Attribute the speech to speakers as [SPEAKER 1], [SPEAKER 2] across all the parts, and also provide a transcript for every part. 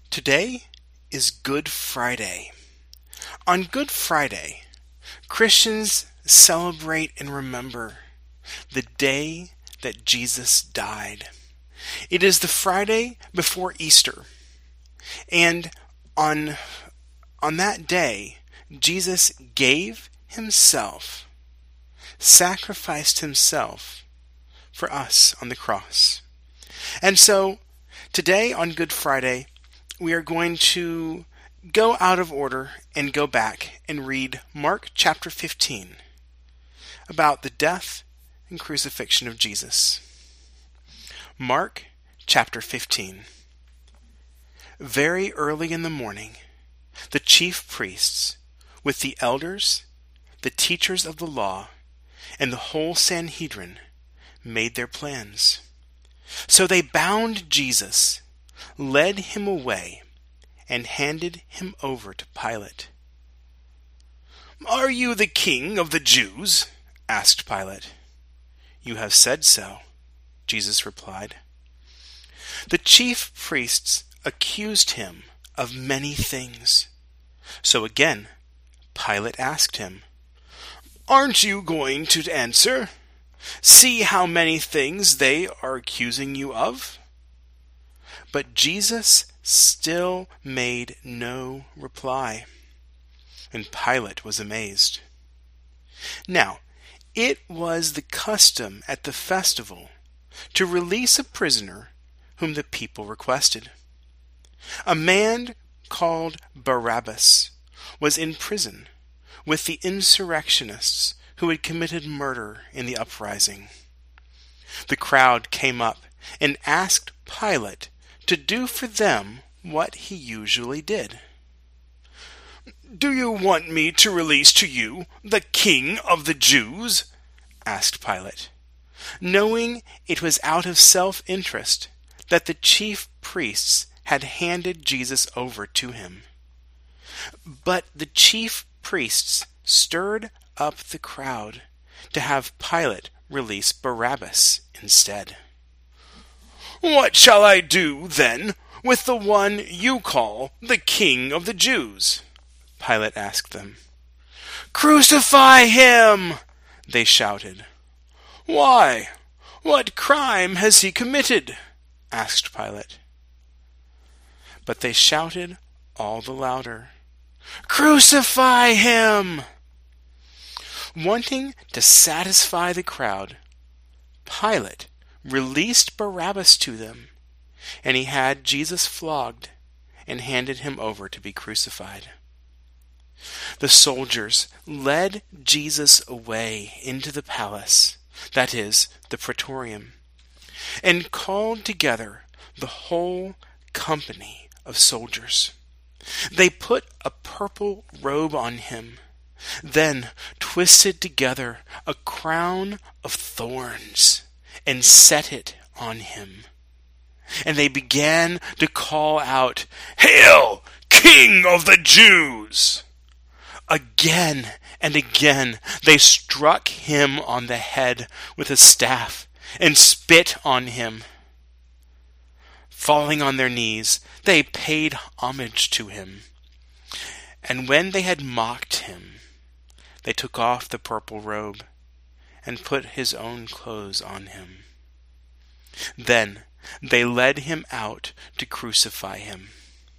[SPEAKER 1] Today is Good Friday. On Good Friday, Christians celebrate and remember the day that Jesus died. It is the Friday before Easter. And on that day, Jesus gave himself, sacrificed himself for us on the cross. And so, today on Good Friday, we are going to go out of order and go back and read Mark chapter 15 about the death and crucifixion of Jesus. Mark chapter 15. Very early in the morning, the chief priests, with the elders, the teachers of the law, and the whole Sanhedrin, made their plans. So they bound Jesus, led him away, and handed him over to Pilate. "Are you the king of the Jews?" asked Pilate. "You have said so," Jesus replied. The chief priests accused him of many things. So again, Pilate asked him, "Aren't you going to answer? See how many things they are accusing you of?" But Jesus still made no reply, and Pilate was amazed. Now, it was the custom at the festival to release a prisoner whom the people requested. A man called Barabbas was in prison with the insurrectionists who had committed murder in the uprising. The crowd came up and asked Pilate to do for them what he usually did. "Do you want me to release to you the king of the Jews?" asked Pilate, knowing it was out of self-interest that the chief priests had handed Jesus over to him. But the chief priests stirred up the crowd to have Pilate release Barabbas instead. "What shall I do, then, with the one you call the king of the Jews?" Pilate asked them. "Crucify him!" they shouted. "Why? What crime has he committed?" asked Pilate. But they shouted all the louder, "Crucify him!" Wanting to satisfy the crowd, Pilate released Barabbas to them, and he had Jesus flogged and handed him over to be crucified. The soldiers led Jesus away into the palace, that is, the praetorium, and called together the whole company of soldiers. They put a purple robe on him, then twisted together a crown of thorns and set it on him. And they began to call out, "Hail, King of the Jews!" Again and again they struck him on the head with a staff and spit on him. Falling on their knees, they paid homage to him. And when they had mocked him, they took off the purple robe and put his own clothes on him. Then they led him out to crucify him.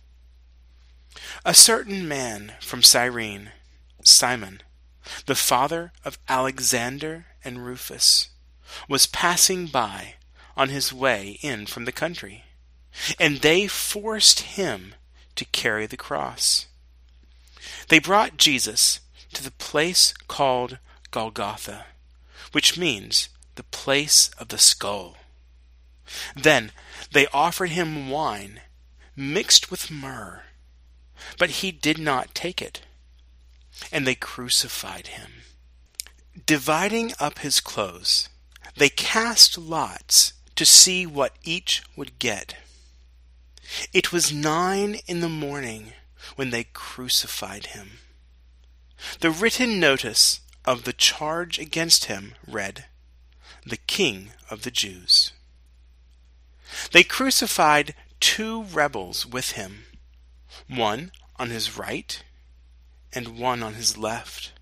[SPEAKER 1] A certain man from Cyrene, Simon, the father of Alexander and Rufus, was passing by on his way in from the country, and they forced him to carry the cross. They brought Jesus to the place called Golgotha, which means the place of the skull. Then they offered him wine mixed with myrrh, but he did not take it, and they crucified him. Dividing up his clothes, they cast lots to see what each would get. It was 9 a.m. when they crucified him. The written notice of the charge against him read, "The King of the Jews." They crucified 2 rebels with him, one on his right and one on his left.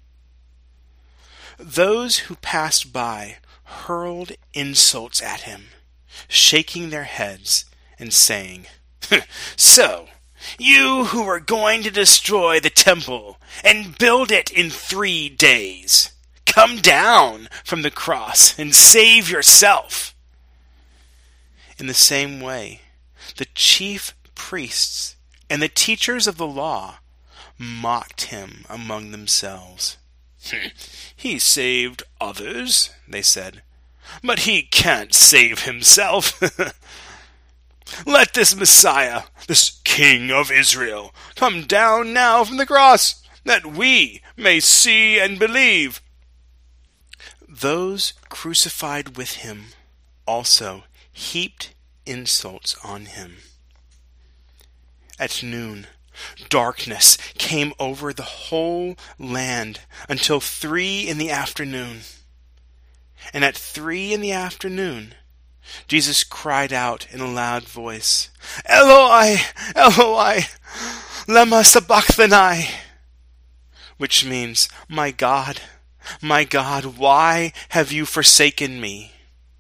[SPEAKER 1] Those who passed by hurled insults at him, shaking their heads and saying, "So, you who are going to destroy the temple and build it in 3 days, come down from the cross and save yourself." In the same way, the chief priests and the teachers of the law mocked him among themselves. "He saved others," they said, "but he can't save himself. Let this Messiah, this King of Israel, come down now from the cross, that we may see and believe." Those crucified with him also heaped insults on him. At noon, darkness came over the whole land until 3 p.m. And at 3 p.m, Jesus cried out in a loud voice, "Eloi, Eloi, lema sabachthani," which means, my God, why have you forsaken me?"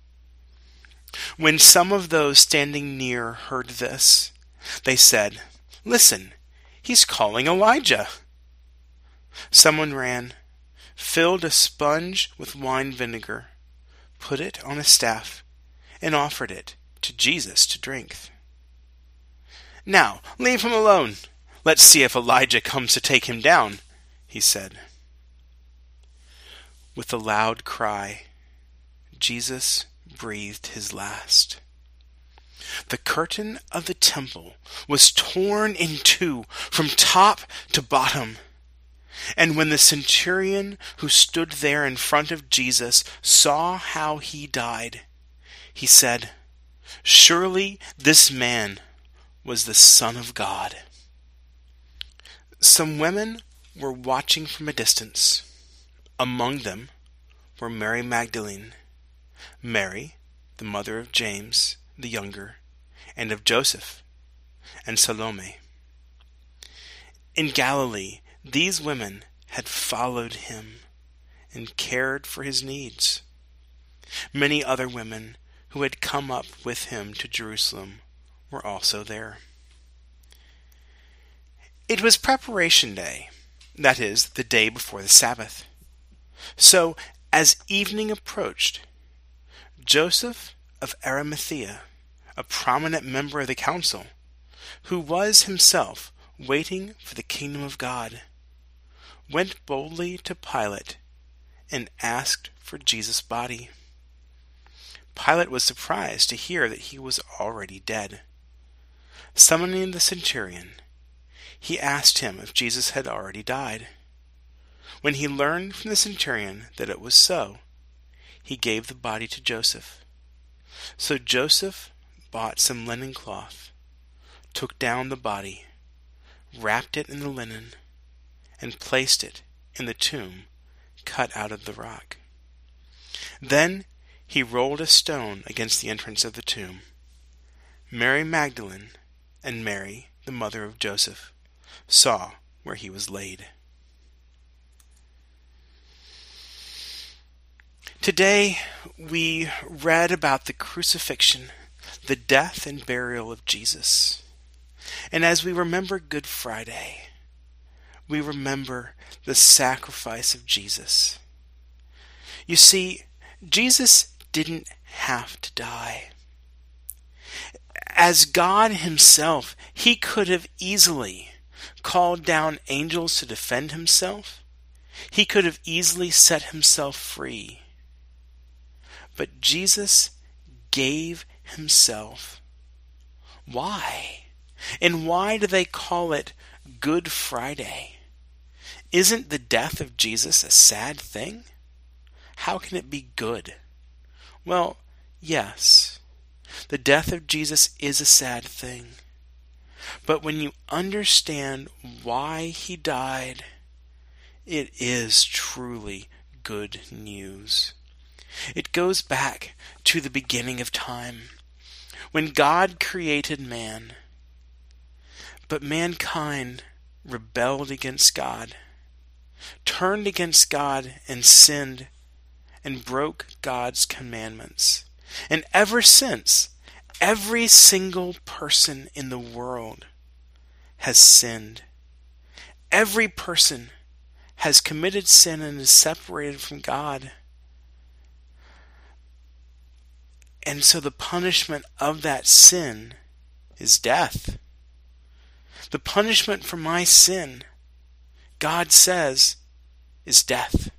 [SPEAKER 1] When some of those standing near heard this, they said, "Listen, he's calling Elijah." Someone ran, filled a sponge with wine vinegar, put it on a staff, and offered it to Jesus to drink. "Now, leave him alone. Let's see if Elijah comes to take him down," he said. With a loud cry, Jesus breathed his last. The curtain of the temple was torn in two from top to bottom. And when the centurion who stood there in front of Jesus saw how he died, he said, "Surely this man was the Son of God." Some women were watching from a distance. Among them were Mary Magdalene, Mary, the mother of James the younger, and of Joseph, and Salome. In Galilee, these women had followed him and cared for his needs. Many other women who had come up with him to Jerusalem were also there. It was preparation day, that is, the day before the Sabbath. So, as evening approached, Joseph of Arimathea, a prominent member of the council, who was himself waiting for the kingdom of God, went boldly to Pilate and asked for Jesus' body. Pilate was surprised to hear that he was already dead. Summoning the centurion, he asked him if Jesus had already died. When he learned from the centurion that it was so, he gave the body to Joseph. So Joseph bought some linen cloth, took down the body, wrapped it in the linen, and placed it in the tomb cut out of the rock. Then he rolled a stone against the entrance of the tomb. Mary Magdalene and Mary, the mother of Joseph, saw where he was laid. Today we read about the crucifixion, the death and burial of Jesus. And as we remember Good Friday, we remember the sacrifice of Jesus. You see, Jesus didn't have to die. As God himself, he could have easily called down angels to defend himself. He could have easily set himself free. But Jesus gave himself. Why? And why do they call it Good Friday? Isn't the death of Jesus a sad thing? How can it be good? Well, yes, the death of Jesus is a sad thing. But when you understand why he died, it is truly good news. It goes back to the beginning of time, when God created man. But mankind rebelled against God, turned against God and sinned and broke God's commandments. And ever since, every single person in the world has sinned. Every person has committed sin and is separated from God. And so the punishment of that sin is death. The punishment for my sin, God says, is death.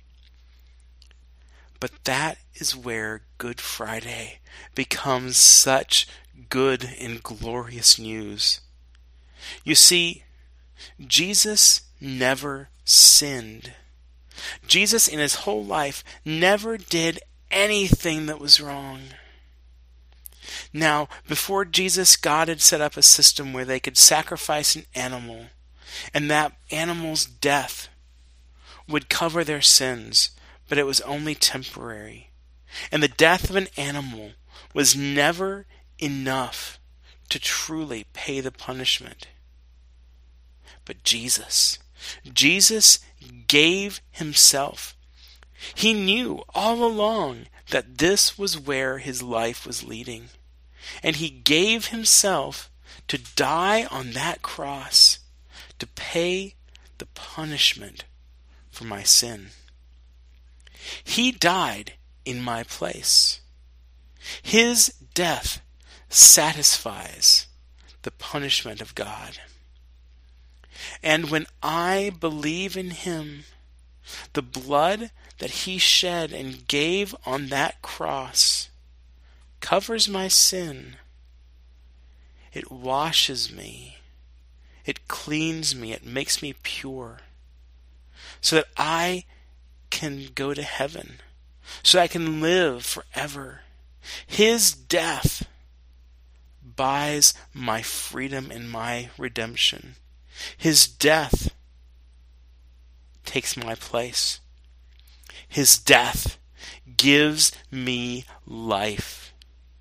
[SPEAKER 1] But that is where Good Friday becomes such good and glorious news. You see, Jesus never sinned. Jesus in his whole life never did anything that was wrong. Now, before Jesus, God had set up a system where they could sacrifice an animal, and that animal's death would cover their sins, but it was only temporary. And the death of an animal was never enough to truly pay the punishment. But Jesus gave himself. He knew all along that this was where his life was leading. And he gave himself to die on that cross to pay the punishment for my sin. He died in my place. His death satisfies the punishment of God. And when I believe in him, the blood that he shed and gave on that cross covers my sin. It washes me. It cleans me. It makes me pure. So that I can go to heaven. So that I can live forever. His death buys my freedom and my redemption. His death takes my place. His death gives me life.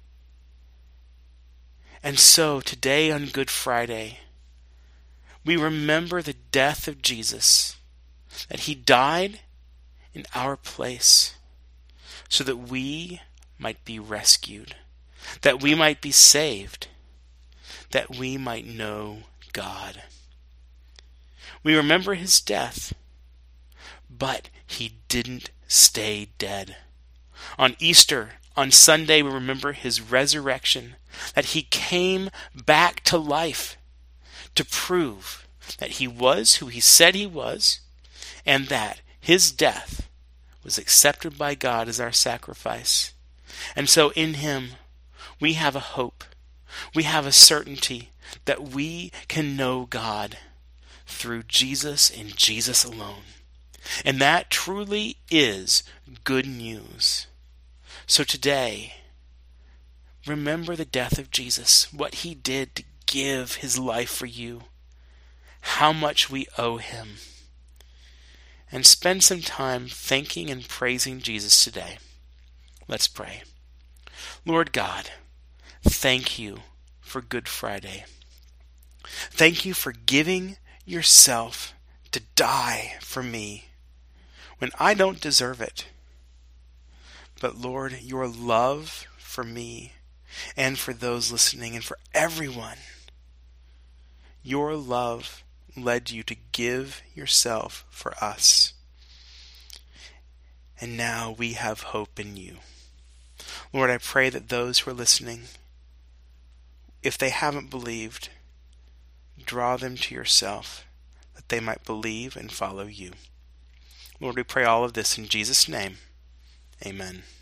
[SPEAKER 1] And so today on Good Friday, we remember the death of Jesus, that he died in our place so that we might be rescued, that we might be saved, that we might know God. We remember his death, but he didn't stay dead. On Easter, on Sunday, we remember his resurrection, that he came back to life to prove that he was who he said he was, and that his death was accepted by God as our sacrifice. And so in him, we have a hope. We have a certainty that we can know God through Jesus and Jesus alone. And that truly is good news. So today, remember the death of Jesus, what he did to give his life for you, how much we owe him. And spend some time thanking and praising Jesus today. Let's pray. Lord God, thank you for Good Friday. Thank you for giving yourself to die for me when I don't deserve it. But Lord, your love for me and for those listening and for everyone, your love led you to give yourself for us. And now we have hope in you. Lord, I pray that those who are listening, if they haven't believed, draw them to yourself, that they might believe and follow you. Lord, we pray all of this in Jesus' name. Amen.